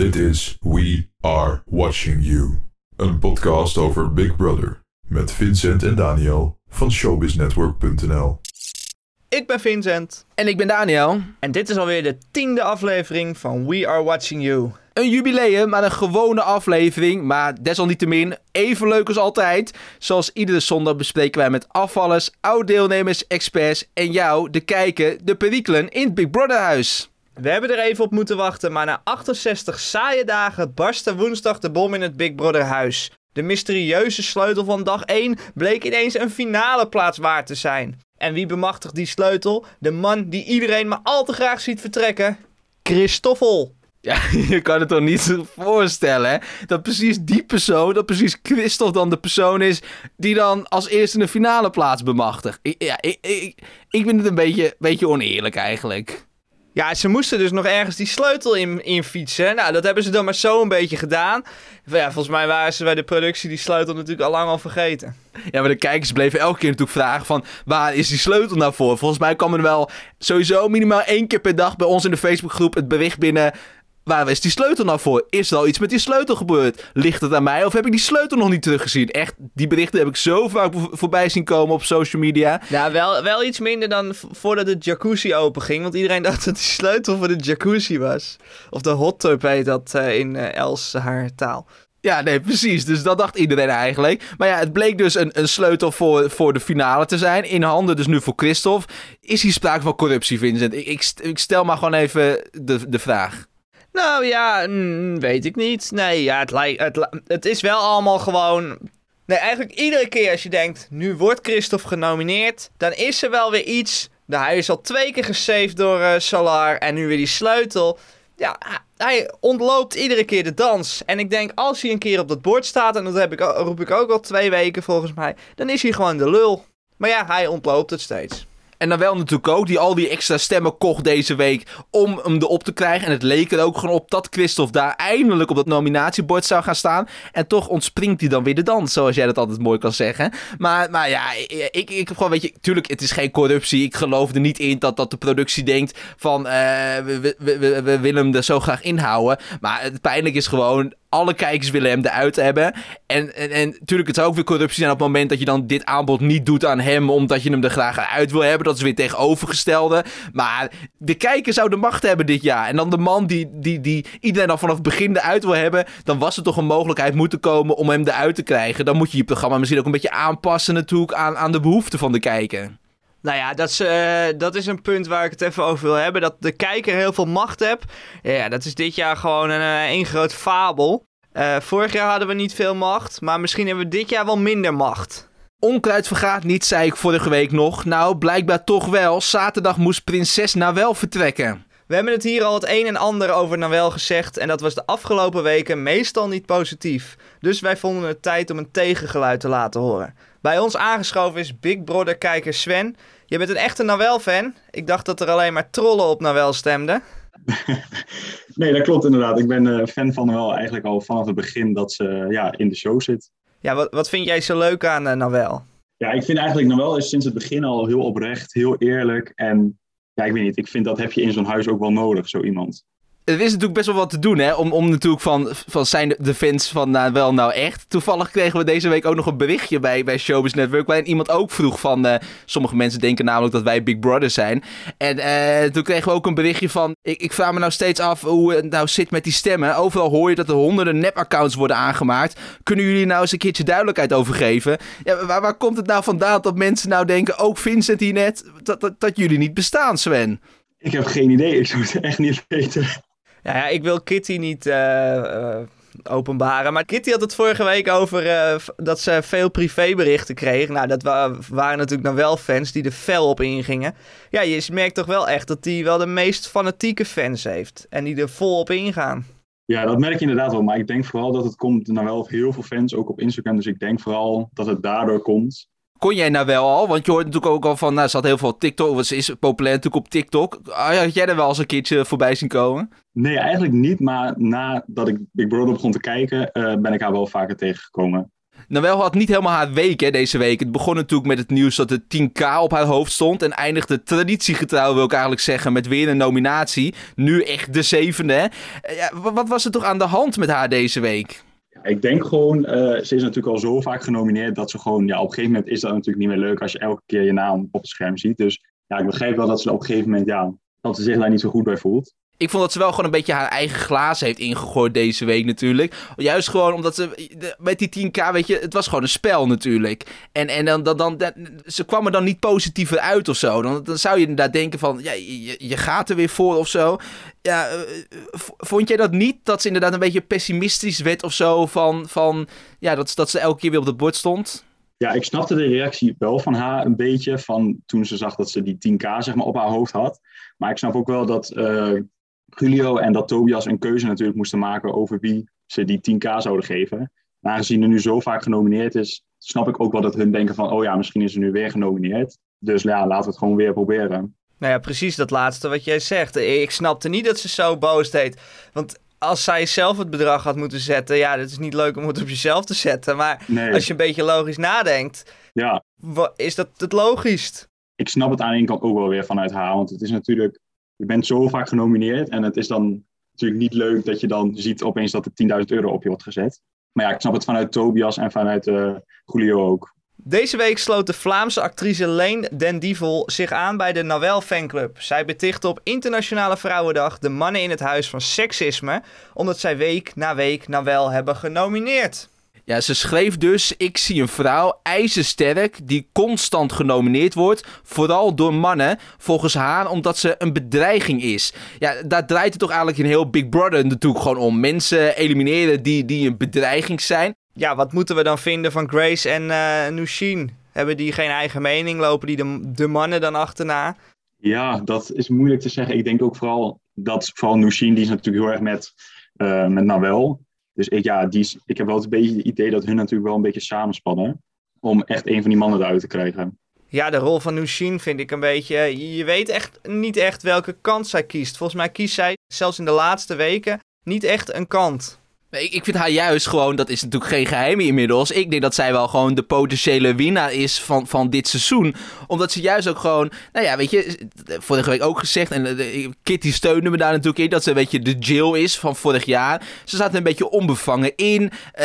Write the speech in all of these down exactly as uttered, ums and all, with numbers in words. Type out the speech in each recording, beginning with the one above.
Dit is We Are Watching You, een podcast over Big Brother met Vincent en Daniel van showbiznetwork punt n l. Ik ben Vincent. En ik ben Daniel. En dit is alweer de tiende aflevering van We Are Watching You. Een jubileum, maar een gewone aflevering. Maar desalniettemin even leuk als altijd. Zoals iedere zondag bespreken wij met afvallers, oud-deelnemers, experts en jou, de kijker, de perikelen in het Big Brother huis. We hebben er even op moeten wachten, maar na achtenzestig saaie dagen barstte woensdag de bom in het Big Brother huis. De mysterieuze sleutel van dag één bleek ineens een finale plaats waard te zijn. En wie bemachtigt die sleutel? De man die iedereen maar al te graag ziet vertrekken. Christoffel. Ja, je kan het toch niet voorstellen, hè? Dat precies die persoon, dat precies Christophe dan de persoon is die dan als eerste een finale plaats bemachtigt. Ik, ja, ik, ik, ik vind het een beetje, beetje oneerlijk eigenlijk. Ja, ze moesten dus nog ergens die sleutel in, in fietsen. Nou, dat hebben ze dan maar zo een beetje gedaan. Ja, volgens mij waren ze bij de productie die sleutel natuurlijk al lang al vergeten. Ja, maar de kijkers bleven elke keer natuurlijk vragen van, waar is die sleutel nou voor? Volgens mij kwam er wel sowieso minimaal één keer per dag bij ons in de Facebookgroep het bericht binnen, waar is die sleutel nou voor? Is er al iets met die sleutel gebeurd? Ligt het aan mij of heb ik die sleutel nog niet teruggezien? Echt, die berichten heb ik zo vaak vo- voorbij zien komen op social media. Ja, wel, wel iets minder dan v- voordat de jacuzzi open ging. Want iedereen dacht dat die sleutel voor de jacuzzi was. Of de hot tub heet dat uh, in uh, Els haar taal. Ja, nee, precies. Dus dat dacht iedereen eigenlijk. Maar ja, het bleek dus een, een sleutel voor, voor de finale te zijn. In handen dus nu voor Christophe. Is hier sprake van corruptie, Vincent? Ik, ik, ik stel maar gewoon even de, de vraag. Nou ja, mm, weet ik niet. Nee, ja, het, lijkt, het, het is wel allemaal gewoon... Nee, eigenlijk iedere keer als je denkt, nu wordt Christophe genomineerd, dan is er wel weer iets. Nou, hij is al twee keer gesaved door uh, Solar en nu weer die sleutel. Ja, hij ontloopt iedere keer de dans. En ik denk, als hij een keer op dat bord staat, en dat heb ik, roep ik ook al twee weken volgens mij, dan is hij gewoon de lul. Maar ja, hij ontloopt het steeds. En dan wel natuurlijk ook, die al die extra stemmen kocht deze week om hem erop te krijgen. En het leek er ook gewoon op dat Christophe daar eindelijk op dat nominatiebord zou gaan staan. En toch ontspringt hij dan weer de dans, zoals jij dat altijd mooi kan zeggen. Maar, maar ja, ik, ik heb gewoon, weet je, tuurlijk, het is geen corruptie. Ik geloof er niet in dat, dat de productie denkt van, uh, we, we, we, we willen hem er zo graag inhouden. Maar het pijnlijk is gewoon, alle kijkers willen hem eruit hebben. En, en, en natuurlijk, het zou ook weer corruptie zijn op het moment dat je dan dit aanbod niet doet aan hem, omdat je hem er graag uit wil hebben. Dat is weer tegenovergestelde. Maar de kijker zou de macht hebben dit jaar. En dan de man die, die, die iedereen al vanaf het begin eruit wil hebben, dan was er toch een mogelijkheid moeten komen om hem eruit te krijgen. Dan moet je je programma misschien ook een beetje aanpassen natuurlijk aan, aan de behoeften van de kijker. Nou ja, dat is, uh, dat is een punt waar ik het even over wil hebben. Dat de kijker heel veel macht heeft. Ja, dat is dit jaar gewoon een, uh, een groot fabel. Uh, vorig jaar hadden we niet veel macht, maar misschien hebben we dit jaar wel minder macht. Onkruid vergaat niet, zei ik vorige week nog. Nou, blijkbaar toch wel. Zaterdag moest prinses Nawel vertrekken. We hebben het hier al het een en ander over Nawel gezegd en dat was de afgelopen weken meestal niet positief. Dus wij vonden het tijd om een tegengeluid te laten horen. Bij ons aangeschoven is Big Brother kijker Sven. Je bent een echte Nawel-fan. Ik dacht dat er alleen maar trollen op Nawel stemden. Nee, dat klopt inderdaad. Ik ben uh, fan van Nawel eigenlijk al vanaf het begin dat ze uh, ja, in de show zit. Ja, wat, wat vind jij zo leuk aan uh, Nawel? Ja, ik vind eigenlijk Nawel is sinds het begin al heel oprecht, heel eerlijk. En ja, ik weet niet, ik vind dat heb je in zo'n huis ook wel nodig, zo iemand. Er is natuurlijk best wel wat te doen, hè, om, om natuurlijk van, van zijn de fans van Nawel nou echt. Toevallig kregen we deze week ook nog een berichtje bij, bij Showbiz Network, waarin iemand ook vroeg van, uh, sommige mensen denken namelijk dat wij Big Brother zijn. En uh, toen kregen we ook een berichtje van, ik, ik vraag me nou steeds af hoe het nou zit met die stemmen. Overal hoor je dat er honderden nep-accounts worden aangemaakt. Kunnen jullie nou eens een keertje duidelijkheid over geven? Ja, waar, waar komt het nou vandaan dat mensen nou denken, ook Vincent hier net, dat, dat, dat jullie niet bestaan, Sven? Ik heb geen idee, ik zou het echt niet weten. Ja, ja, ik wil Kitty niet uh, uh, openbaren. Maar Kitty had het vorige week over uh, dat ze veel privéberichten kreeg. Nou, dat wa- waren natuurlijk nou wel fans die er fel op ingingen. Ja, je merkt toch wel echt dat die wel de meest fanatieke fans heeft. En die er vol op ingaan. Ja, dat merk je inderdaad wel. Maar ik denk vooral dat het komt naar wel heel veel fans, ook op Instagram. Dus ik denk vooral dat het daardoor komt. Kon jij nou wel al? Want je hoort natuurlijk ook al van, nou, ze had heel veel TikTok, ze is populair natuurlijk op TikTok. Had jij er wel eens een keertje voorbij zien komen? Nee, eigenlijk niet. Maar nadat ik Big Brother begon te kijken, uh, ben ik haar wel vaker tegengekomen. Noël had niet helemaal haar week hè, deze week. Het begon natuurlijk met het nieuws dat de tien k op haar hoofd stond. En eindigde traditiegetrouw, wil ik eigenlijk zeggen, met weer een nominatie. Nu echt de zevende. Hè? Ja, wat was er toch aan de hand met haar deze week? Ja, ik denk gewoon, uh, ze is natuurlijk al zo vaak genomineerd dat ze gewoon, ja, op een gegeven moment is dat natuurlijk niet meer leuk als je elke keer je naam op het scherm ziet. Dus ja, ik begrijp wel dat ze op een gegeven moment, ja, dat ze zich daar niet zo goed bij voelt. Ik vond dat ze wel gewoon een beetje haar eigen glazen heeft ingegooid deze week natuurlijk. Juist gewoon omdat ze, de, met die tien k, weet je, het was gewoon een spel natuurlijk. En, en dan, dan, dan, dan, ze kwam er dan niet positiever uit of zo. Dan, dan zou je inderdaad denken van, ja, je, je gaat er weer voor of zo. Ja, vond jij dat niet, dat ze inderdaad een beetje pessimistisch werd of zo van, van ja, dat, dat ze elke keer weer op het bord stond? Ja, ik snapte de reactie wel van haar een beetje, van toen ze zag dat ze die tien k zeg maar op haar hoofd had. Maar ik snap ook wel dat uh, Julio en dat Tobias een keuze natuurlijk moesten maken over wie ze die tien k zouden geven. En aangezien er nu zo vaak genomineerd is, snap ik ook wel dat hun denken van, oh ja, misschien is er nu weer genomineerd. Dus ja, laten we het gewoon weer proberen. Nou ja, precies dat laatste wat jij zegt. Ik snapte niet dat ze zo boos deed. Want als zij zelf het bedrag had moeten zetten, ja, dat is niet leuk om het op jezelf te zetten. Maar nee. Als je een beetje logisch nadenkt, ja. Is dat het logischst? Ik snap het aan de ene kant ook wel weer vanuit haar. Want het is natuurlijk, je bent zo vaak genomineerd en het is dan natuurlijk niet leuk dat je dan ziet opeens dat er tienduizend euro op je wordt gezet. Maar ja, ik snap het vanuit Tobias en vanuit uh, Julio ook. Deze week sloot de Vlaamse actrice Leen den Dievel zich aan bij de Noël fanclub. Zij betichtte op Internationale Vrouwendag de mannen in het huis van seksisme, omdat zij week na week Noël hebben genomineerd. Ja, ze schreef dus, ik zie een vrouw, ijzersterk, die constant genomineerd wordt, vooral door mannen, volgens haar, omdat ze een bedreiging is. Ja, daar draait het toch eigenlijk in heel Big Brother natuurlijk gewoon om. Mensen elimineren die, die een bedreiging zijn. Ja, wat moeten we dan vinden van Grace en uh, Nusheen? Hebben die geen eigen mening? Lopen die de, de mannen dan achterna? Ja, dat is moeilijk te zeggen. Ik denk ook vooral dat vooral Nusheen, die is natuurlijk heel erg met, uh, met Noël. Dus ik, ja, die is, ik heb wel een beetje het idee dat hun natuurlijk wel een beetje samenspannen om echt een van die mannen eruit te krijgen. Ja, de rol van Nusheen vind ik een beetje... Je weet echt niet echt welke kant zij kiest. Volgens mij kiest zij, zelfs in de laatste weken, niet echt een kant. Ik, ik vind haar juist gewoon, dat is natuurlijk geen geheim inmiddels. Ik denk dat zij wel gewoon de potentiële winnaar is van, van dit seizoen. Omdat ze juist ook gewoon, nou ja, weet je, vorige week ook gezegd. En uh, Kitty steunde me daar natuurlijk in. Dat ze een beetje de Jill is van vorig jaar. Ze staat er een beetje onbevangen in. Uh,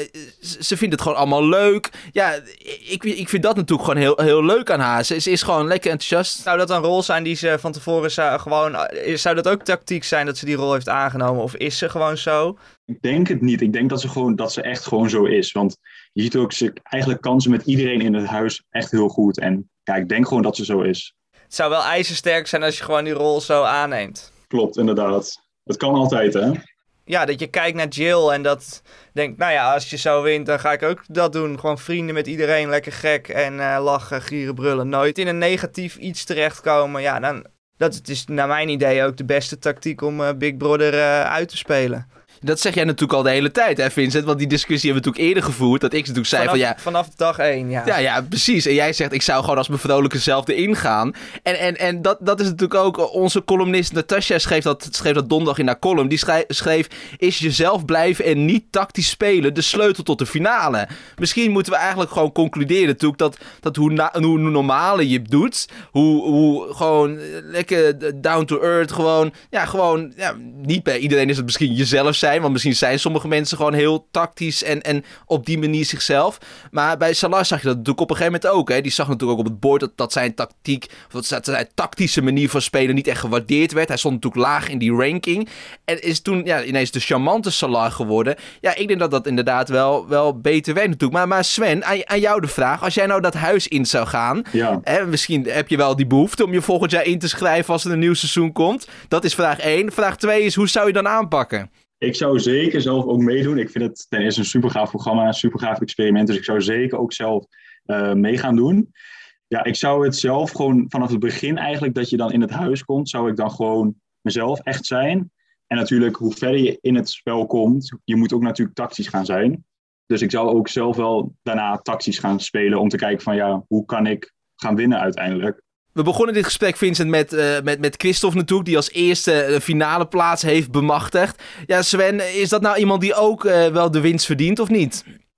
ze vindt het gewoon allemaal leuk. Ja, ik, ik vind dat natuurlijk gewoon heel, heel leuk aan haar. Ze, ze is gewoon lekker enthousiast. Zou dat een rol zijn die ze van tevoren zou, gewoon... Zou dat ook tactiek zijn dat ze die rol heeft aangenomen? Of is ze gewoon zo? Ik denk het niet. Ik denk dat ze, gewoon, dat ze echt gewoon zo is. Want je ziet ook, ze eigenlijk kan ze met iedereen in het huis echt heel goed. En ja, ik denk gewoon dat ze zo is. Het zou wel ijzersterk zijn als je gewoon die rol zo aanneemt. Klopt, inderdaad. Het kan altijd, hè? Ja, dat je kijkt naar Jill en dat denkt, nou ja, als je zo wint, dan ga ik ook dat doen. Gewoon vrienden met iedereen, lekker gek en uh, lachen, gieren, brullen. Nooit in een negatief iets terechtkomen. Ja, dan, dat is naar mijn idee ook de beste tactiek om uh, Big Brother uh, uit te spelen. Dat zeg jij natuurlijk al de hele tijd, hè Vincent? Want die discussie hebben we natuurlijk eerder gevoerd. Dat ik natuurlijk zei vanaf, van ja... Vanaf dag één, ja. Ja, ja, precies. En jij zegt, ik zou gewoon als mijn vrolijke zelf erin gaan. En, en, en dat, dat is natuurlijk ook... Onze columnist Natasja schreef dat, schreef dat donderdag in haar column. Die schreef, schreef, is jezelf blijven en niet tactisch spelen de sleutel tot de finale. Misschien moeten we eigenlijk gewoon concluderen natuurlijk dat, dat hoe, na, hoe normaler je het doet, hoe, hoe gewoon lekker down to earth, gewoon... Ja, gewoon... Ja, niet bij iedereen is het misschien jezelf zijn. Want misschien zijn sommige mensen gewoon heel tactisch en, en op die manier zichzelf. Maar bij Salah zag je dat natuurlijk op een gegeven moment ook. Hè? Die zag natuurlijk ook op het bord dat, dat zijn tactiek, of dat zijn tactische manier van spelen niet echt gewaardeerd werd. Hij stond natuurlijk laag in die ranking. En is toen ja, ineens de charmante Salah geworden. Ja, ik denk dat dat inderdaad wel, wel beter werkt natuurlijk. Maar, maar Sven, aan, aan jou de vraag. Als jij nou dat huis in zou gaan. Ja. Hè, misschien heb je wel die behoefte om je volgend jaar in te schrijven als er een nieuw seizoen komt. Dat is vraag één. Vraag twee is, hoe zou je dan aanpakken? Ik zou zeker zelf ook meedoen. Ik vind het ten eerste een supergaaf programma, een supergaaf experiment. Dus ik zou zeker ook zelf uh, mee gaan doen. Ja, ik zou het zelf gewoon vanaf het begin eigenlijk dat je dan in het huis komt, zou ik dan gewoon mezelf echt zijn. En natuurlijk, hoe verder je in het spel komt, je moet ook natuurlijk tactisch gaan zijn. Dus ik zou ook zelf wel daarna tactisch gaan spelen om te kijken van ja, hoe kan ik gaan winnen uiteindelijk. We begonnen dit gesprek, Vincent, met, uh, met, met Christophe natuurlijk, die als eerste de finale plaats heeft bemachtigd. Ja, Sven, is dat nou iemand die ook uh, wel de winst verdient of niet?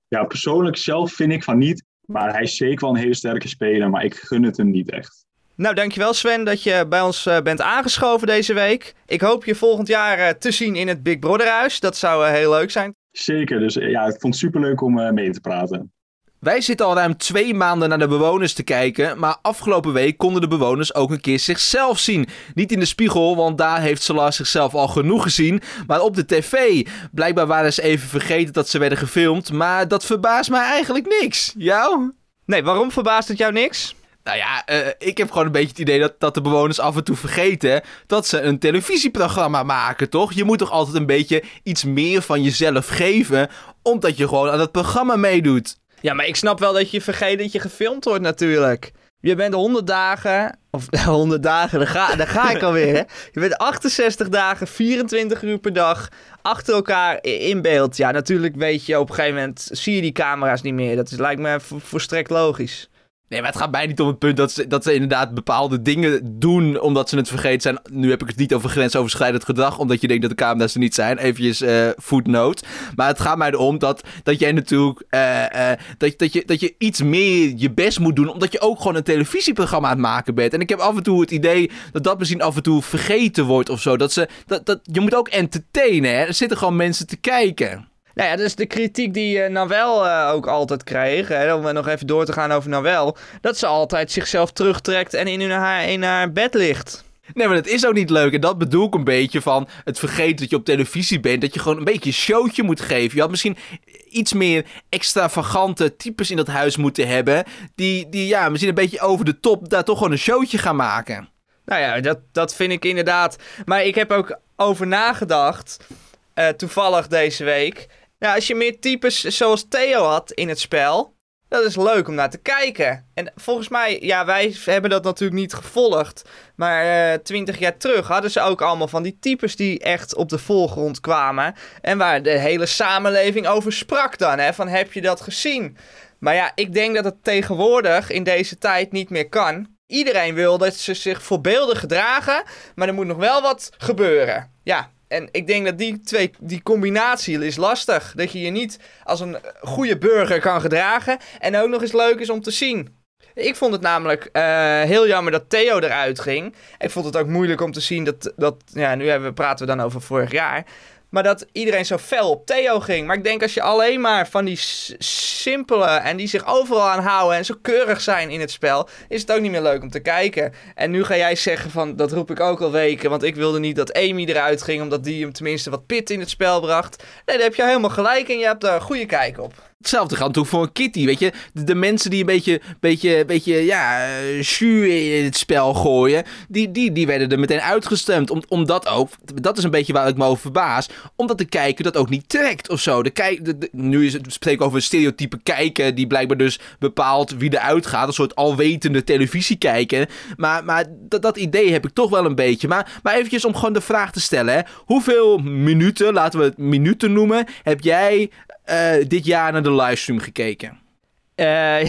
Ja, persoonlijk zelf vind ik van niet. Maar hij is zeker wel een hele sterke speler. Maar ik gun het hem niet echt. Nou, dankjewel Sven dat je bij ons uh, bent aangeschoven deze week. Ik hoop je volgend jaar uh, te zien in het Big Brother huis. Dat zou uh, heel leuk zijn. Zeker, dus ja, ik vond het superleuk om uh, mee te praten. Wij zitten al ruim twee maanden naar de bewoners te kijken, maar afgelopen week konden de bewoners ook een keer zichzelf zien. Niet in de spiegel, want daar heeft Salar zichzelf al genoeg gezien, maar op de tv. Blijkbaar waren ze even vergeten dat ze werden gefilmd, maar dat verbaast mij eigenlijk niks. Jou? Nee, waarom verbaast het jou niks? Nou ja, uh, ik heb gewoon een beetje het idee dat, dat de bewoners af en toe vergeten dat ze een televisieprogramma maken, toch? Je moet toch altijd een beetje iets meer van jezelf geven, omdat je gewoon aan het programma meedoet. Ja, maar ik snap wel dat je vergeet dat je gefilmd wordt natuurlijk. Je bent honderd dagen, of honderd dagen, daar ga, daar ga ik alweer, hè. Je bent achtenzestig dagen, vierentwintig uur per dag, achter elkaar in beeld. Ja, natuurlijk weet je, op een gegeven moment zie je die camera's niet meer. Dat is, lijkt me volstrekt logisch. Nee, maar het gaat mij niet om het punt dat ze, dat ze inderdaad bepaalde dingen doen omdat ze het vergeten zijn. Nu heb ik het niet over grensoverschrijdend gedrag, omdat je denkt dat de camera's er niet zijn. Eventjes uh, footnote. Maar het gaat mij erom dat, dat jij natuurlijk, uh, uh, dat, dat, je, dat je iets meer je best moet doen, omdat je ook gewoon een televisieprogramma aan het maken bent. En ik heb af en toe het idee dat dat misschien af en toe vergeten wordt of zo. Dat ze, dat, dat, je moet ook entertainen, hè. Er zitten gewoon mensen te kijken. Nou ja, dus de kritiek die uh, Nawel uh, ook altijd kreeg, hè, om nog even door te gaan over Nawel, dat ze altijd zichzelf terugtrekt en in haar, in haar bed ligt. Nee, maar dat is ook niet leuk. En dat bedoel ik een beetje van het vergeten dat je op televisie bent, dat je gewoon een beetje een showtje moet geven. Je had misschien iets meer extravagante types in dat huis moeten hebben, die, die ja, misschien een beetje over de top daar toch gewoon een showtje gaan maken. Nou ja, dat, dat vind ik inderdaad. Maar ik heb ook over nagedacht, uh, toevallig deze week. Nou, als je meer types zoals Theo had in het spel, dat is leuk om naar te kijken. En volgens mij, ja, wij hebben dat natuurlijk niet gevolgd, maar twintig uh, jaar terug hadden ze ook allemaal van die types die echt op de voorgrond kwamen. En waar de hele samenleving over sprak dan, hè, van heb je dat gezien? Maar ja, ik denk dat het tegenwoordig in deze tijd niet meer kan. Iedereen wil dat ze zich voorbeeldig gedragen, maar er moet nog wel wat gebeuren. Ja. En ik denk dat die twee, die combinatie is lastig. Dat je je niet als een goede burger kan gedragen en ook nog eens leuk is om te zien. Ik vond het namelijk uh, heel jammer dat Theo eruit ging. Ik vond het ook moeilijk om te zien dat, dat ja, nu hebben we, praten we dan over vorig jaar, maar dat iedereen zo fel op Theo ging. Maar ik denk als je alleen maar van die s- simpele en die zich overal aan houden en zo keurig zijn in het spel, is het ook niet meer leuk om te kijken. En nu ga jij zeggen van, dat roep ik ook al weken, want ik wilde niet dat Amy eruit ging, omdat die hem tenminste wat pit in het spel bracht. Nee, daar heb je helemaal gelijk en je hebt daar een goede kijk op. Hetzelfde geldt natuurlijk voor een Kitty, weet je. De, de mensen die een beetje, beetje, beetje ja, uh, jus in het spel gooien, die, die, die werden er meteen uitgestemd. Om, omdat ook, dat is een beetje waar ik me over verbaas, omdat de kijker dat ook niet trekt of zo. De kijk, de, de, nu is het, we spreken over een stereotype kijker, die blijkbaar dus bepaalt wie eruit gaat. Een soort alwetende televisiekijker. Maar, maar dat, dat idee heb ik toch wel een beetje. Maar, maar eventjes om gewoon de vraag te stellen, hè. Hoeveel minuten, laten we het minuten noemen, heb jij Uh, dit jaar naar de livestream gekeken? Uh,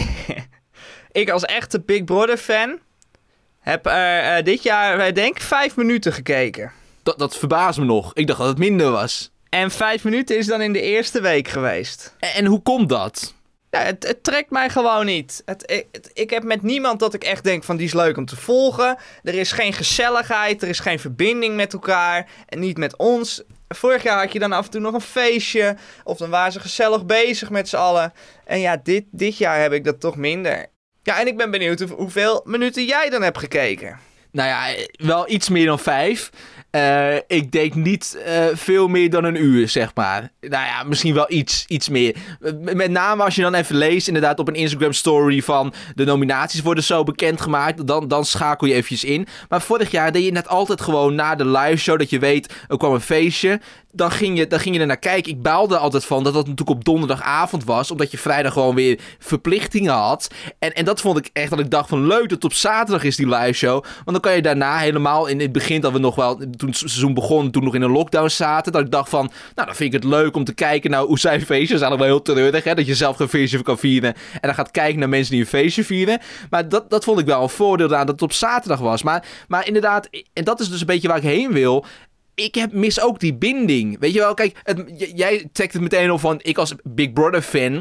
ik als echte Big Brother fan heb uh, uh, dit jaar, uh, denk ik, vijf minuten gekeken. Dat, dat verbaast me nog. Ik dacht dat het minder was. En vijf minuten is dan in de eerste week geweest. En, en hoe komt dat? Ja, het, het trekt mij gewoon niet. Het, het, ik heb met niemand dat ik echt denk van die is leuk om te volgen. Er is geen gezelligheid, er is geen verbinding met elkaar en niet met ons. Vorig jaar had je dan af en toe nog een feestje, of dan waren ze gezellig bezig met z'n allen. En ja, dit, dit jaar heb ik dat toch minder. Ja, en ik ben benieuwd hoeveel minuten jij dan hebt gekeken. Nou ja, wel iets meer dan vijf. Uh, ik denk niet uh, veel meer dan een uur, zeg maar. Nou ja, misschien wel iets, iets meer. Met name als je dan even leest, inderdaad op een Instagram story van de nominaties worden zo bekendgemaakt, dan, dan schakel je eventjes in. Maar vorig jaar deed je net altijd gewoon na de live show, dat je weet, er kwam een feestje. Dan ging je, dan ging je er naar kijken. Ik baalde altijd van dat dat natuurlijk op donderdagavond was, omdat je vrijdag gewoon weer verplichtingen had. En, en dat vond ik echt dat ik dacht van leuk dat het op zaterdag is die live show. Want dan kan je daarna helemaal, in het begin dat we nog wel, toen het seizoen begon, toen nog in een lockdown zaten, dat ik dacht van, nou dan vind ik het leuk om te kijken naar hoe zij feestjes. Dat is eigenlijk wel heel treurig, hè, dat je zelf geen feestje kan vieren en dan gaat kijken naar mensen die een feestje vieren. Maar dat, dat vond ik wel een voordeel aan dat het op zaterdag was. Maar, maar inderdaad, en dat is dus een beetje waar ik heen wil. Ik heb, mis ook die binding. Weet je wel, kijk, het, j- jij trekt het meteen op van, ik als Big Brother fan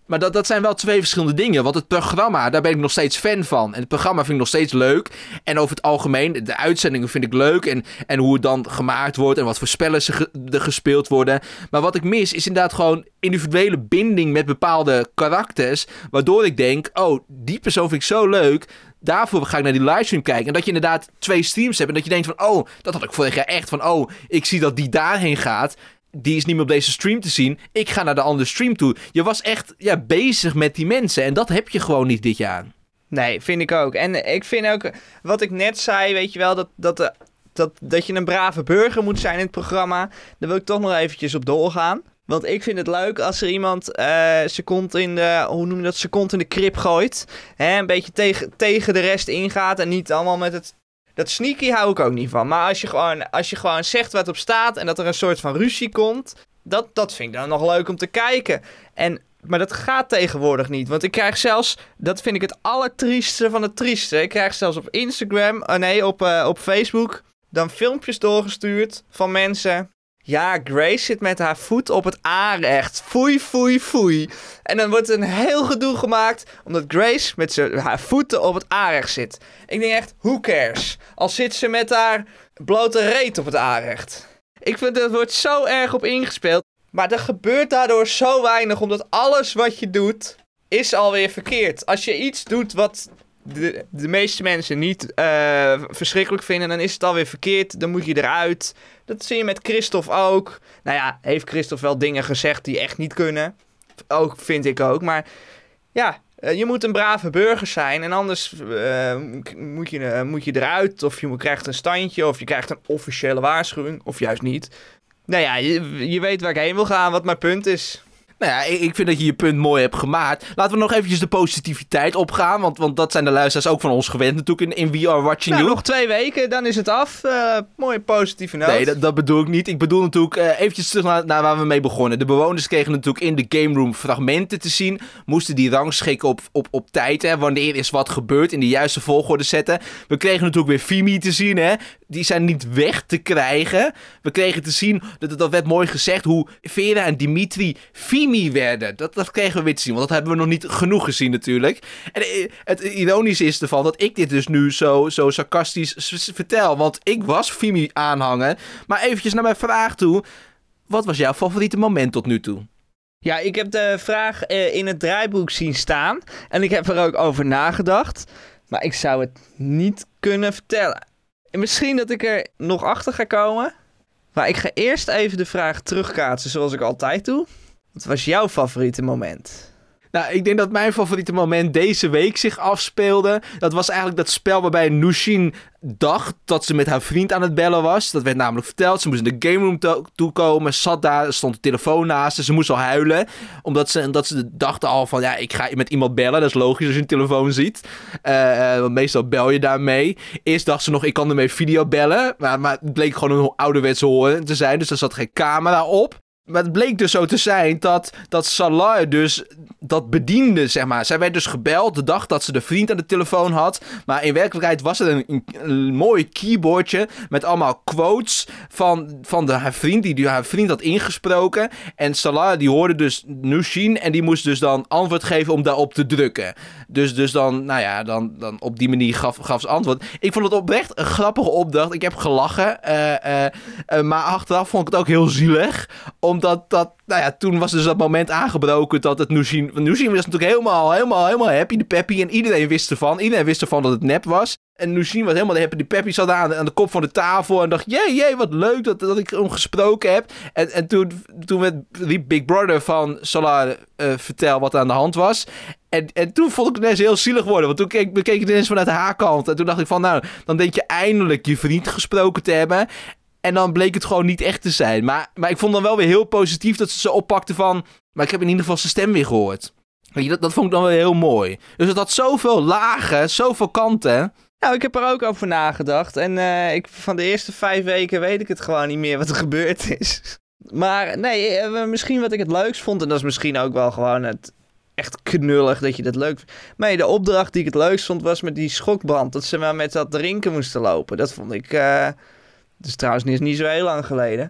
Maar dat, dat zijn wel twee verschillende dingen. Want het programma, daar ben ik nog steeds fan van. En het programma vind ik nog steeds leuk. En over het algemeen, de uitzendingen vind ik leuk. En, en hoe het dan gemaakt wordt. En wat voor spellen ze ge, er gespeeld worden. Maar wat ik mis is inderdaad gewoon individuele binding met bepaalde karakters. Waardoor ik denk, oh, die persoon vind ik zo leuk. Daarvoor ga ik naar die livestream kijken. En dat je inderdaad twee streams hebt. En dat je denkt van, oh, dat had ik vorig jaar echt. Van, oh, ik zie dat die daarheen gaat. Die is niet meer op deze stream te zien. Ik ga naar de andere stream toe. Je was echt ja, bezig met die mensen. En dat heb je gewoon niet dit jaar. Nee, vind ik ook. En ik vind ook, wat ik net zei, weet je wel, dat, dat, dat, dat, dat je een brave burger moet zijn in het programma. Daar wil ik toch nog eventjes op doorgaan. Want ik vind het leuk als er iemand uh, zijn kont in de, hoe noem je dat, zijn kont in de krib gooit. Hè, een beetje tegen, tegen de rest ingaat en niet allemaal met het... Dat sneaky hou ik ook niet van. Maar als je gewoon, als je gewoon zegt wat op staat en dat er een soort van ruzie komt, dat, dat vind ik dan nog leuk om te kijken. En, maar dat gaat tegenwoordig niet. Want ik krijg zelfs, dat vind ik het allertrieste van het trieste. Ik krijg zelfs op Instagram, uh, nee, op, uh, op Facebook, dan filmpjes doorgestuurd van mensen. Ja, Grace zit met haar voet op het aanrecht. Foei, foei, foei. En dan wordt er een heel gedoe gemaakt omdat Grace met z'n, haar voeten op het aanrecht zit. Ik denk echt, who cares? Al zit ze met haar blote reet op het aanrecht. Ik vind dat wordt zo erg op ingespeeld. Maar er gebeurt daardoor zo weinig, omdat alles wat je doet is alweer verkeerd. Als je iets doet wat de, de meeste mensen niet uh, verschrikkelijk vinden, dan is het alweer verkeerd. Dan moet je eruit. Dat zie je met Christophe ook. Nou ja, heeft Christophe wel dingen gezegd die echt niet kunnen. Ook, vind ik ook. Maar ja, uh, je moet een brave burger zijn. En anders uh, moet, je, uh, moet je eruit. Of je krijgt een standje. Of je krijgt een officiële waarschuwing. Of juist niet. Nou ja, je, je weet waar ik heen wil gaan. Wat mijn punt is. Nou ja, ik vind dat je je punt mooi hebt gemaakt. Laten we nog eventjes de positiviteit opgaan. Want, want dat zijn de luisteraars ook van ons gewend natuurlijk in, in We Are Watching nou, You. Nog twee weken, dan is het af. Uh, mooie positieve noot. Nee, dat, dat bedoel ik niet. Ik bedoel natuurlijk uh, eventjes terug naar, naar waar we mee begonnen. De bewoners kregen natuurlijk in de game room fragmenten te zien. Moesten die rangschikken op, op, op tijd. Hè. Wanneer is wat gebeurd, in de juiste volgorde zetten. We kregen natuurlijk weer Fimi te zien. Hè. Die zijn niet weg te krijgen. We kregen te zien, dat, dat werd mooi gezegd, hoe Vera en Dimitri Fimi werden. Dat, dat kregen we weer te zien, want dat hebben we nog niet genoeg gezien natuurlijk. En het ironische is ervan dat ik dit dus nu zo, zo sarcastisch vertel. Want ik was Fimi aanhanger. Maar eventjes naar mijn vraag toe. Wat was jouw favoriete moment tot nu toe? Ja, ik heb de vraag uh, in het draaiboek zien staan. En ik heb er ook over nagedacht. Maar ik zou het niet kunnen vertellen. Misschien dat ik er nog achter ga komen. Maar ik ga eerst even de vraag terugkaatsen zoals ik altijd doe. Wat was jouw favoriete moment? Nou, ik denk dat mijn favoriete moment deze week zich afspeelde. Dat was eigenlijk dat spel waarbij Nushin dacht dat ze met haar vriend aan het bellen was. Dat werd namelijk verteld. Ze moest in de game room to- toekomen. Zat daar, stond de telefoon naast haar. Ze moest al huilen. Omdat ze, omdat ze dachten al van, ja, ik ga met iemand bellen. Dat is logisch als je een telefoon ziet. Uh, want meestal bel je daarmee. Eerst dacht ze nog, ik kan ermee video bellen. Maar, maar het bleek gewoon een ouderwetse horen te zijn. Dus er zat geen camera op. Maar het bleek dus zo te zijn dat, dat Salah dus dat bediende, zeg maar. Zij werd dus gebeld de dag dat ze de vriend aan de telefoon had. Maar in werkelijkheid was het een, een, een mooi keyboardje met allemaal quotes van, van de, haar vriend, die, die haar vriend had ingesproken. En Salah die hoorde dus Nushin en die moest dus dan antwoord geven om daarop te drukken. Dus, dus dan, nou ja, dan, dan op die manier gaf, gaf ze antwoord. Ik vond het oprecht een grappige opdracht. Ik heb gelachen. Uh, uh, uh, maar achteraf vond ik het ook heel zielig. Omdat dat, nou ja, toen was dus dat moment aangebroken dat het Nushin... Nushin was natuurlijk helemaal, helemaal, helemaal happy, de peppy. En iedereen wist ervan. Iedereen wist ervan dat het nep was. En Nushin was helemaal de happy. De peppy zat aan, aan de kop van de tafel en dacht, jee, jee, wat leuk dat, dat ik hem gesproken heb. En, en toen, toen werd die Big Brother van Salah uh, vertel wat er aan de hand was. En, en toen vond ik het ineens heel zielig worden. Want toen keek, bekeek ik het ineens vanuit haar kant. En toen dacht ik van, nou, dan denk je eindelijk je vriend gesproken te hebben. En dan bleek het gewoon niet echt te zijn. Maar, maar ik vond dan wel weer heel positief dat ze ze oppakte van... Maar ik heb in ieder geval zijn stem weer gehoord. Weet je, dat, dat vond ik dan wel heel mooi. Dus het had zoveel lagen, zoveel kanten. Nou, ik heb er ook over nagedacht. En uh, ik, van de eerste vijf weken weet ik het gewoon niet meer wat er gebeurd is. Maar nee, uh, misschien wat ik het leukst vond... En dat is misschien ook wel gewoon het echt knullig dat je dat leuk vindt. Maar de opdracht die ik het leukst vond was met die schokbrand. Dat ze maar met dat drinken moesten lopen. Dat vond ik... Uh, dus trouwens niet, niet zo heel lang geleden.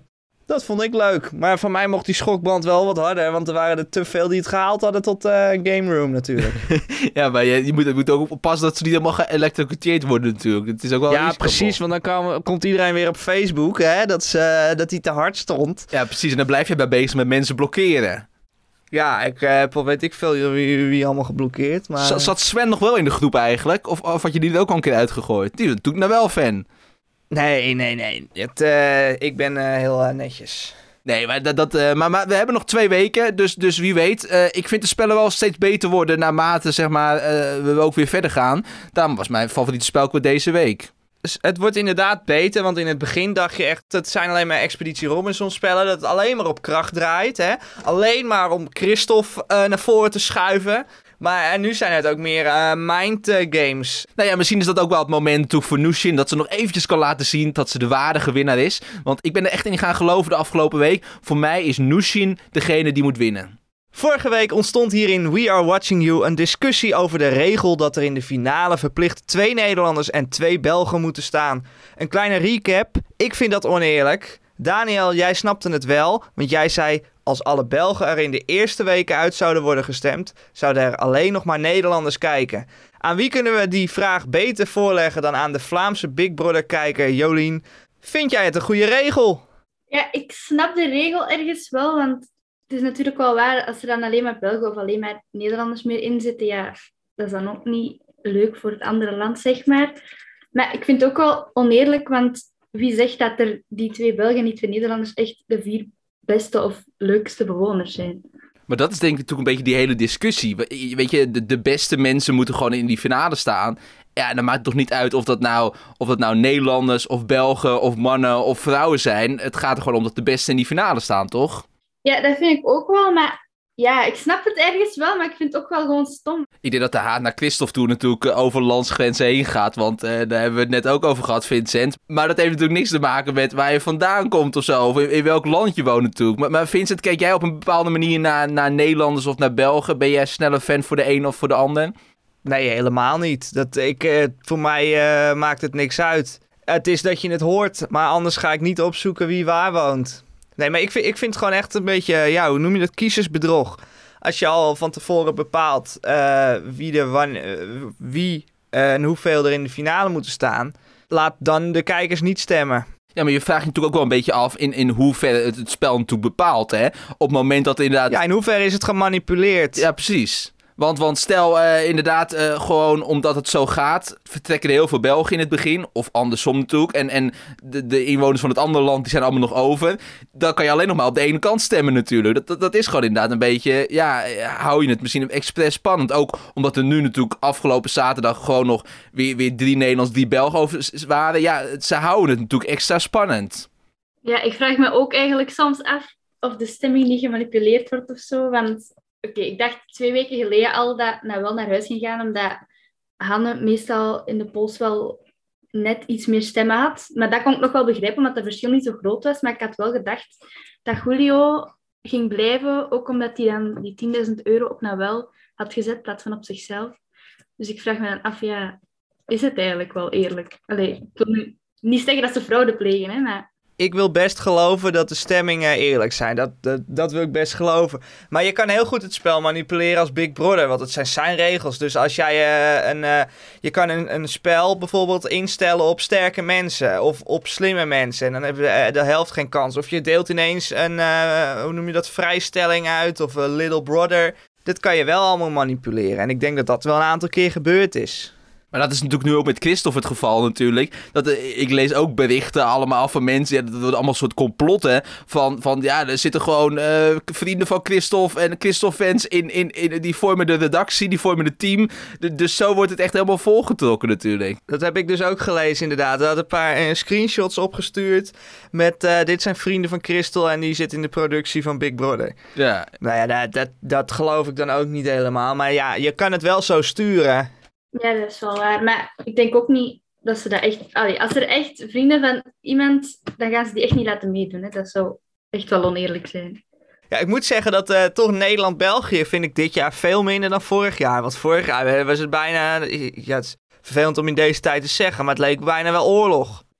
Dat vond ik leuk. Maar van mij mocht die schokband wel wat harder. Want er waren er te veel die het gehaald hadden tot uh, Game Room natuurlijk. Ja, maar je, je, moet, je moet ook oppassen dat ze niet helemaal geëlektrocuteerd worden natuurlijk. Het is ook wel ja, precies. Want dan kan, komt iedereen weer op Facebook, hè, dat, ze, dat hij te hard stond. Ja, precies. En dan blijf je bij bezig met mensen blokkeren. Ja, ik heb al weet ik veel wie, wie allemaal geblokkeerd. Maar... Z- zat Sven nog wel in de groep eigenlijk? Of, of had je die er ook al een keer uitgegooid? Die doet nou wel fan. Nee, nee, nee. Het, uh, ik ben uh, heel uh, netjes. Nee, maar, dat, dat, uh, maar, maar we hebben nog twee weken, dus, dus wie weet. Uh, ik vind de spellen wel steeds beter worden naarmate zeg maar, uh, we ook weer verder gaan. Daarom was mijn favoriete spel deze week. Dus het wordt inderdaad beter, want in het begin dacht je echt... het zijn alleen maar Expeditie Robinson spellen, dat het alleen maar op kracht draait. Hè? Alleen maar om Christophe uh, naar voren te schuiven. Maar en nu zijn het ook meer uh, mind uh, games. Nou ja, misschien is dat ook wel het moment toe voor Nushin... dat ze nog eventjes kan laten zien dat ze de waardige winnaar is. Want ik ben er echt in gaan geloven de afgelopen week. Voor mij is Nushin degene die moet winnen. Vorige week ontstond hier in We Are Watching You een discussie over de regel dat er in de finale verplicht twee Nederlanders en twee Belgen moeten staan. Een kleine recap. Ik vind dat oneerlijk. Daniel, jij snapte het wel, want jij zei... als alle Belgen er in de eerste weken uit zouden worden gestemd, zouden er alleen nog maar Nederlanders kijken. Aan wie kunnen we die vraag beter voorleggen dan aan de Vlaamse Big Brother-kijker Jolien? Vind jij het een goede regel? Ja, ik snap de regel ergens wel, want het is natuurlijk wel waar, als er dan alleen maar Belgen of alleen maar Nederlanders meer in zitten, ja, dat is dan ook niet leuk voor het andere land, zeg maar. Maar ik vind het ook wel oneerlijk, want wie zegt dat er die twee Belgen en die twee Nederlanders echt de vier beste of leukste bewoners zijn? Maar dat is denk ik natuurlijk een beetje die hele discussie. Weet je, de, de beste mensen moeten gewoon in die finale staan. Ja, en dan maakt het toch niet uit of dat nou, of dat nou Nederlanders of Belgen of mannen of vrouwen zijn. Het gaat er gewoon om dat de beste in die finale staan, toch? Ja, dat vind ik ook wel, maar ja, ik snap het ergens wel, maar ik vind het ook wel gewoon stom. Ik denk dat de haat naar Christophe toe natuurlijk over landsgrenzen heen gaat, want uh, daar hebben we het net ook over gehad, Vincent. Maar dat heeft natuurlijk niks te maken met waar je vandaan komt of zo, of in, in welk land je woont natuurlijk. Maar, maar Vincent, kijk jij op een bepaalde manier naar, naar Nederlanders of naar Belgen? Ben jij sneller fan voor de een of voor de ander? Nee, helemaal niet. Dat, ik, uh, voor mij uh, maakt het niks uit. Het is dat je het hoort, maar anders ga ik niet opzoeken wie waar woont. Nee, maar ik vind, ik vind het gewoon echt een beetje, ja, hoe noem je dat, kiezersbedrog. Als je al van tevoren bepaalt uh, wie, er, wan, uh, wie uh, en hoeveel er in de finale moeten staan, laat dan de kijkers niet stemmen. Ja, maar je vraagt je natuurlijk ook wel een beetje af in, in hoeverre het, het spel natuurlijk bepaalt, hè? Op het moment dat inderdaad... Ja, in hoeverre is het gemanipuleerd? Ja, precies. Want, want stel uh, inderdaad uh, gewoon omdat het zo gaat, vertrekken er heel veel Belgen in het begin. Of andersom natuurlijk. En, en de, de inwoners van het andere land die zijn allemaal nog over. Dan kan je alleen nog maar op de ene kant stemmen natuurlijk. Dat, dat, dat is gewoon inderdaad een beetje, ja, hou je het misschien expres spannend. Ook omdat er nu natuurlijk afgelopen zaterdag gewoon nog weer, weer drie Nederlands, drie Belgen over waren. Ja, ze houden het natuurlijk extra spannend. Ja, ik vraag me ook eigenlijk soms af of de stemming niet gemanipuleerd wordt of zo, want... Oké, okay, ik dacht twee weken geleden al dat nou wel naar huis ging gaan, omdat Hanne meestal in de polls wel net iets meer stemmen had. Maar dat kon ik nog wel begrijpen, omdat het verschil niet zo groot was. Maar ik had wel gedacht dat Julio ging blijven, ook omdat hij dan die tienduizend euro op Nawel had gezet, in plaats van op zichzelf. Dus ik vraag me dan af, ja, is het eigenlijk wel eerlijk? Allee, ik wil nu niet zeggen dat ze fraude plegen, hè, maar... Ik wil best geloven dat de stemmingen eerlijk zijn. Dat, dat, dat wil ik best geloven. Maar je kan heel goed het spel manipuleren als Big Brother. Want het zijn zijn regels. Dus als jij uh, een... Uh, je kan een, een spel bijvoorbeeld instellen op sterke mensen. Of op slimme mensen. En dan hebben de, de helft geen kans. Of je deelt ineens een... Uh, hoe noem je dat? Vrijstelling uit. Of een Little Brother. Dat kan je wel allemaal manipuleren. En ik denk dat dat wel een aantal keer gebeurd is. Maar dat is natuurlijk nu ook met Christophe het geval natuurlijk. Dat, uh, ik lees ook berichten allemaal van mensen. Ja, dat worden allemaal soort complotten. Van, van ja, er zitten gewoon uh, vrienden van Christophe en Christophe-fans in, in, in. Die vormen de redactie, die vormen het team. De, dus zo wordt het echt helemaal volgetrokken natuurlijk. Dat heb ik dus ook gelezen inderdaad. Er hadden een paar uh, screenshots opgestuurd. Met uh, dit zijn vrienden van Christel en die zitten in de productie van Big Brother. Ja. Nou ja, dat, dat, dat geloof ik dan ook niet helemaal. Maar ja, je kan het wel zo sturen. Ja, dat is wel waar. Maar ik denk ook niet dat ze dat echt... Allee, als er echt vrienden van iemand... dan gaan ze die echt niet laten meedoen. Hè. Dat zou echt wel oneerlijk zijn. Ja, ik moet zeggen dat uh, toch Nederland-België vind ik dit jaar veel minder dan vorig jaar. Want vorig jaar was het bijna... Ja, het is vervelend om in deze tijd te zeggen, maar het leek bijna wel oorlog.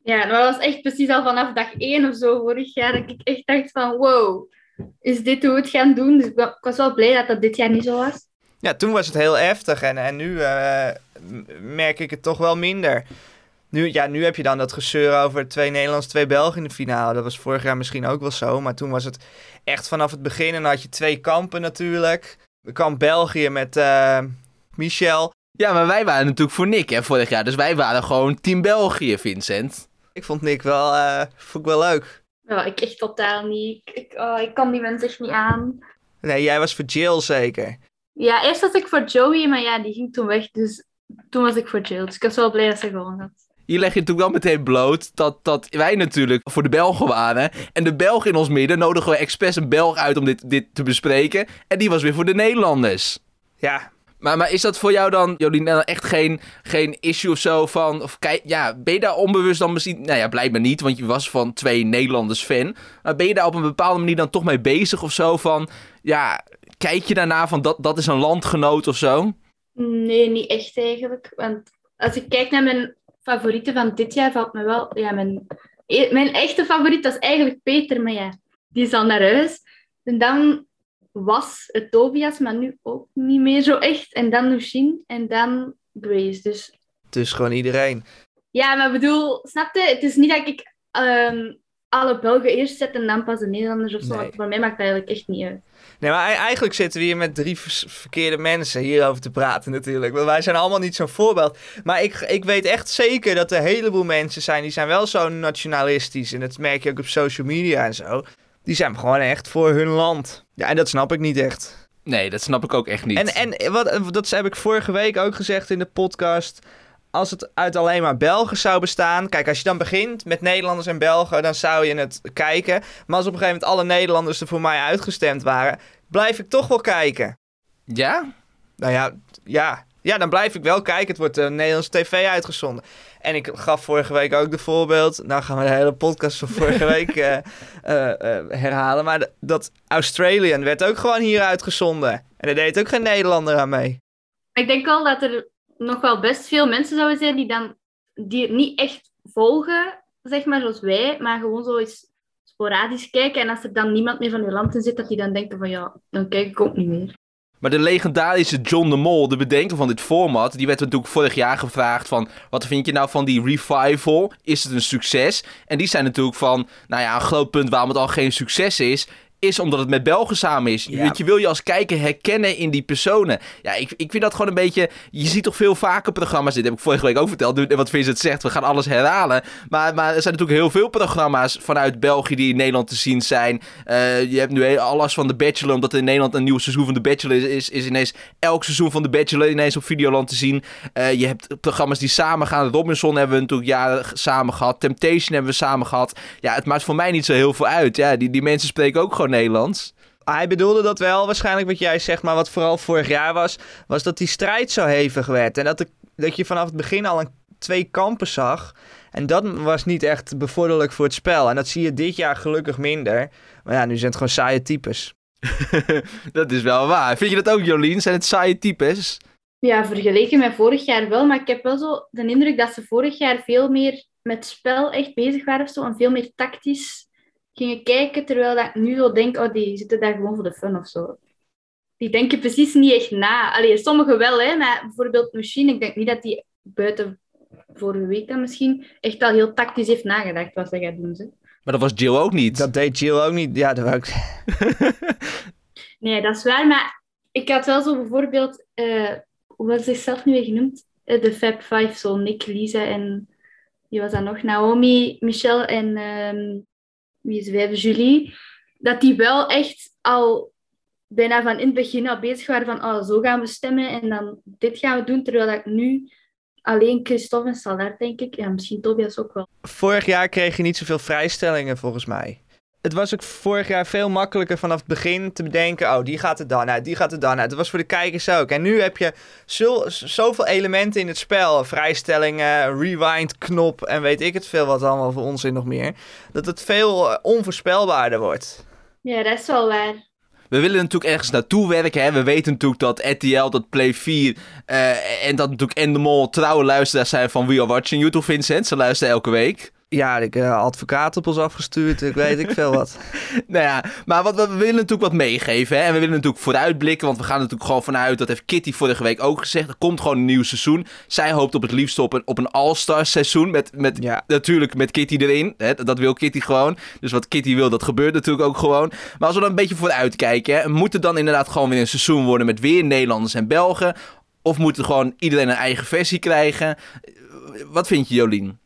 Ja, dat was echt precies al vanaf dag één of zo vorig jaar dat ik echt dacht van wow, is dit hoe we het gaan doen? Dus ik, wa- ik was wel blij dat dat dit jaar niet zo was. Ja, toen was het heel heftig en, en nu uh, merk ik het toch wel minder. Nu, ja, nu heb je dan dat gezeur over twee Nederlands, twee Belgen in de finale. Dat was vorig jaar misschien ook wel zo, maar toen was het echt vanaf het begin. En dan had je twee kampen natuurlijk. De kamp België met uh, Michel. Ja, maar wij waren natuurlijk voor Nick, hè, vorig jaar. Dus wij waren gewoon team België, Vincent. Ik vond Nick wel, uh, vond ik wel leuk. Ja, ik echt totaal niet. Ik, ik, oh, ik kan die mensen echt niet aan. Nee, jij was voor Jill zeker. Ja, eerst was ik voor Joey, maar ja, die ging toen weg. Dus toen was ik voor Jill. Dus ik was wel blij dat ze gewonnen had. Hier leg je natuurlijk wel meteen bloot dat, dat wij natuurlijk voor de Belgen waren. En de Belg in ons midden nodigen we expres een Belg uit om dit, dit te bespreken. En die was weer voor de Nederlanders. Ja. Maar, maar is dat voor jou dan, Jolien, echt geen, geen issue of zo van... Of kijk, ja, ben je daar onbewust dan misschien... Nou ja, blijkbaar niet, want je was van twee Nederlanders fan. Maar ben je daar op een bepaalde manier dan toch mee bezig of zo van... Ja, kijk je daarna van dat, dat is een landgenoot of zo? Nee, niet echt eigenlijk. Want als ik kijk naar mijn favorieten van dit jaar, valt me wel... Ja, mijn, mijn echte favoriet was eigenlijk Peter, maar ja, die is al naar huis. En dan was het Tobias, maar nu ook niet meer zo echt. En dan Nushin en dan Grace. Dus Dus gewoon iedereen. ja, maar ik bedoel, snap je? Het is niet dat ik um, alle Belgen eerst zet en dan pas de Nederlanders of zo. Nee. Want voor mij maakt dat eigenlijk echt niet uit. Nee, maar eigenlijk zitten we hier met drie vers- verkeerde mensen hierover te praten natuurlijk. Want wij zijn allemaal niet zo'n voorbeeld. Maar ik, ik weet echt zeker dat er een heleboel mensen zijn... die zijn wel zo nationalistisch. En dat merk je ook op social media en zo. Die zijn gewoon echt voor hun land. Ja, en dat snap ik niet echt. Nee, dat snap ik ook echt niet. En, en wat, dat heb ik vorige week ook gezegd in de podcast... Als het uit alleen maar Belgen zou bestaan... Kijk, als je dan begint met Nederlanders en Belgen... dan zou je het kijken. Maar als op een gegeven moment alle Nederlanders er voor mij uitgestemd waren... blijf ik toch wel kijken. Ja? Nou ja, ja. Ja, dan blijf ik wel kijken. Het wordt een Nederlandse tv uitgezonden. En ik gaf vorige week ook de voorbeeld... Nou gaan we de hele podcast van vorige week uh, uh, uh, herhalen. Maar d- dat Australian werd ook gewoon hier uitgezonden. En daar deed ook geen Nederlander aan mee. Ik denk wel dat er nog wel best veel mensen zouden zijn die dan die het niet echt volgen, zeg maar, zoals wij, maar gewoon zo eens sporadisch kijken. En als er dan niemand meer van hun land in zit, dat die dan denken van ja, dan kijk ik ook niet meer. Maar de legendarische John de Mol, de bedenker van dit format... die werd natuurlijk vorig jaar gevraagd van... wat vind je nou van die revival? Is het een succes? En die zijn natuurlijk van... nou ja, een groot punt waarom het al geen succes is... is omdat het met Belgen samen is. Ja. Je, je wil je als kijker herkennen in die personen. Ja, ik, ik vind dat gewoon een beetje... Je ziet toch veel vaker programma's... Dit heb ik vorige week ook verteld. Wat Vincent zegt, we gaan alles herhalen. Maar, maar er zijn natuurlijk heel veel programma's vanuit België... die in Nederland te zien zijn. Uh, je hebt nu alles van The Bachelor... omdat er in Nederland een nieuw seizoen van The Bachelor is... is, is ineens elk seizoen van The Bachelor... ineens op Videoland te zien. Uh, je hebt programma's die samen gaan. Robinson hebben we natuurlijk jaren samen gehad. Temptation hebben we samen gehad. Ja, het maakt voor mij niet zo heel veel uit. Ja, die, die mensen spreken ook gewoon Nederlands. Hij bedoelde dat wel, waarschijnlijk wat jij zegt, maar wat vooral vorig jaar was, was dat die strijd zo hevig werd. En dat, de, dat je vanaf het begin al een, twee kampen zag. En dat was niet echt bevorderlijk voor het spel. En dat zie je dit jaar gelukkig minder. Maar ja, nu zijn het gewoon saaie types. Dat is wel waar. Vind je dat ook, Jolien? Zijn het saaie types? Ja, vergeleken met vorig jaar wel, maar ik heb wel zo de indruk dat ze vorig jaar veel meer met spel echt bezig waren of zo, en veel meer tactisch gingen kijken, terwijl dat ik nu zo denk, oh, die zitten daar gewoon voor de fun of zo. Die denken precies niet echt na. Allee, sommigen wel, hè, maar bijvoorbeeld Nushin, ik denk niet dat die buiten vorige week dan misschien echt al heel tactisch heeft nagedacht wat ze gaat doen. Hè. Maar dat was Jill ook niet. Dat deed Jill ook niet. Ja, dat wou ik... Nee, dat is waar, maar ik had wel zo bijvoorbeeld, uh, hoe was ze zichzelf nu weer genoemd? Uh, de Fab Five, zo Nick, Lisa en wie was dat nog? Naomi, Michelle en um, wie is de vijfde? Julie. Dat die wel echt al bijna van in het begin al bezig waren van oh, zo gaan we stemmen en dan dit gaan we doen, terwijl ik nu alleen Christophe en Salard, denk ik. Ja, misschien Tobias ook wel. Vorig jaar kreeg je niet zoveel vrijstellingen, volgens mij. Het was ook vorig jaar veel makkelijker vanaf het begin te bedenken, oh, die gaat er dan uit, die gaat er dan uit. Dat was voor de kijkers ook. En nu heb je zo, zoveel elementen in het spel. Vrijstellingen, rewind, knop en weet ik het veel wat allemaal voor onzin nog meer. Dat het veel uh, onvoorspelbaarder wordt. Ja, dat is wel waar. We willen natuurlijk ergens naartoe werken. Hè? We weten natuurlijk dat R T L, dat Play vier uh, en dat natuurlijk Endemol trouwe luisteraars zijn van We Are Watching You, Vincent. Ze luisteren elke week. Ja, ik uh, advocaat op ons afgestuurd, ik weet ik veel wat. Nou ja, maar wat, we willen natuurlijk wat meegeven. Hè? En we willen natuurlijk vooruitblikken, want we gaan er natuurlijk gewoon vanuit, dat heeft Kitty vorige week ook gezegd, er komt gewoon een nieuw seizoen. Zij hoopt op het liefst op een, op een All-Star seizoen, met, met ja. natuurlijk met Kitty erin. Hè? Dat wil Kitty gewoon. Dus wat Kitty wil, dat gebeurt natuurlijk ook gewoon. Maar als we dan een beetje vooruitkijken, hè, moet het dan inderdaad gewoon weer een seizoen worden met weer Nederlanders en Belgen? Of moet er gewoon iedereen een eigen versie krijgen? Wat vind je, Jolien?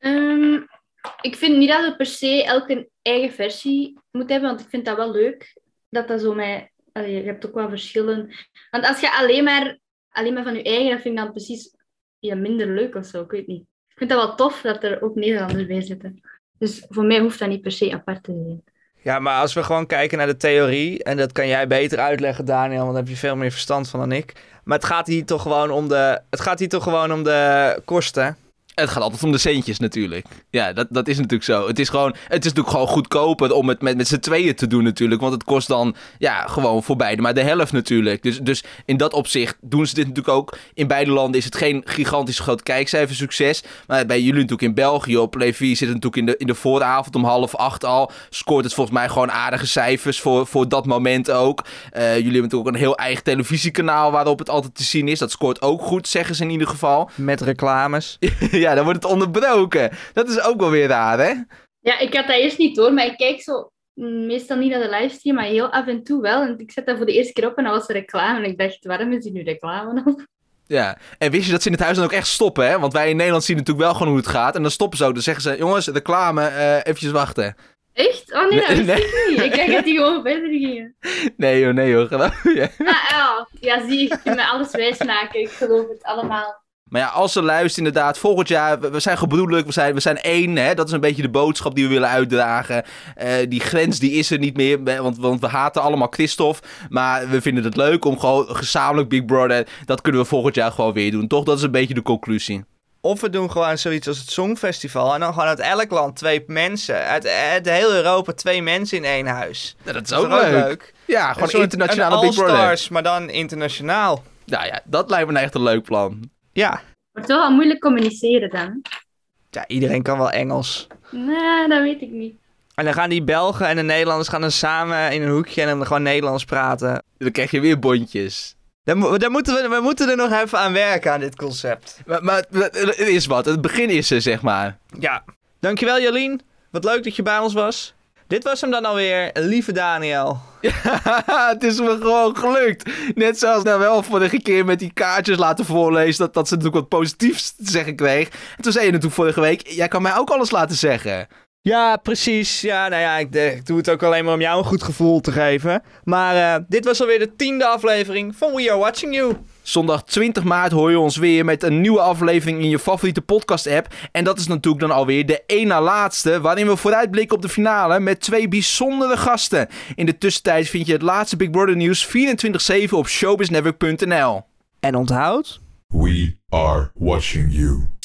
Um, ik vind niet dat we per se elke een eigen versie moet hebben, want ik vind dat wel leuk. Dat dat zo met... Allee, je hebt ook wel verschillen. Want als je alleen maar, alleen maar van je eigen, dat vind ik dan precies ja, minder leuk of zo. Ik weet niet. Ik vind dat wel tof dat er ook Nederlanders bij zitten. Dus voor mij hoeft dat niet per se apart te zijn. Ja, maar als we gewoon kijken naar de theorie, en dat kan jij beter uitleggen, Daniel, want daar heb je veel meer verstand van dan ik. Maar het gaat hier toch gewoon om de, het gaat hier toch gewoon om de kosten. Het gaat altijd om de centjes natuurlijk. Ja, dat, dat is natuurlijk zo. Het is gewoon, het is natuurlijk gewoon goedkoper om het met, met z'n tweeën te doen natuurlijk. Want het kost dan, ja, gewoon voor beide. Maar de helft natuurlijk. Dus, dus in dat opzicht doen ze dit natuurlijk ook. In beide landen is het geen gigantisch groot kijkcijfersucces. Maar bij jullie natuurlijk in België op Play vier zit het natuurlijk in de, in de vooravond om half acht al. Scoort het volgens mij gewoon aardige cijfers voor, voor dat moment ook. Uh, jullie hebben natuurlijk ook een heel eigen televisiekanaal waarop het altijd te zien is. Dat scoort ook goed, zeggen ze in ieder geval. Met reclames. Ja, dan wordt het onderbroken. Dat is ook wel weer raar, hè? Ja, ik had dat eerst niet door, maar ik kijk zo meestal niet naar de livestream, maar heel af en toe wel. En ik zet dat voor de eerste keer op en dat was de reclame. En ik dacht, waarom is die nu reclame op? Ja, en wist je dat ze in het huis dan ook echt stoppen, hè? Want wij in Nederland zien natuurlijk wel gewoon hoe het gaat. En dan stoppen ze ook. Dan zeggen ze, jongens, reclame, uh, eventjes wachten. Echt? Oh nee, dat wist nee. ik niet. Ik dacht dat die gewoon verder gingen. Nee joh, nee hoor, geloof je. Ah, ja. ja, zie, ik kan me alles wijsmaken. Ik geloof het allemaal. Maar ja, als ze luisteren inderdaad, volgend jaar, we zijn gebroedelijk, we zijn, we zijn één, hè? Dat is een beetje de boodschap die we willen uitdragen. Uh, die grens, die is er niet meer, want, want we haten allemaal Christophe. Maar we vinden het leuk om gewoon gezamenlijk Big Brother, dat kunnen we volgend jaar gewoon weer doen. Toch, dat is een beetje de conclusie. Of we doen gewoon zoiets als het Songfestival en dan gewoon uit elk land twee mensen. Uit, uit heel Europa twee mensen in één huis. Ja, dat is ook, dat is leuk. ook leuk. Ja, gewoon een internationale Big Brother. All-Stars, maar dan internationaal. Nou ja, dat lijkt me nou echt een leuk plan. Ja. Wordt wel wel moeilijk communiceren dan. Ja, iedereen kan wel Engels. Nee, dat weet ik niet. En dan gaan die Belgen en de Nederlanders gaan dan samen in een hoekje en dan gewoon Nederlands praten. Dan krijg je weer bondjes. Daar, daar moeten we, we moeten er nog even aan werken aan dit concept. Maar, maar er is wat. Het begin is er, zeg maar. Ja. Dankjewel Jolien. Wat leuk dat je bij ons was. Dit was hem dan alweer, lieve Daniel. Ja, het is me gewoon gelukt. Net zoals nou wel vorige keer met die kaartjes laten voorlezen, dat, dat ze natuurlijk wat positiefs te zeggen kreeg. En toen zei je natuurlijk vorige week, jij kan mij ook alles laten zeggen. Ja, precies. Ja, nou ja, ik, ik doe het ook alleen maar om jou een goed gevoel te geven. Maar uh, dit was alweer de tiende aflevering van We Are Watching You. Zondag twintig maart hoor je ons weer met een nieuwe aflevering in je favoriete podcast-app. En dat is natuurlijk dan alweer de één na laatste, waarin we vooruitblikken op de finale met twee bijzondere gasten. In de tussentijd vind je het laatste Big Brother nieuws vierentwintig zeven op showbiz network punt n l. En onthoud... We are watching you.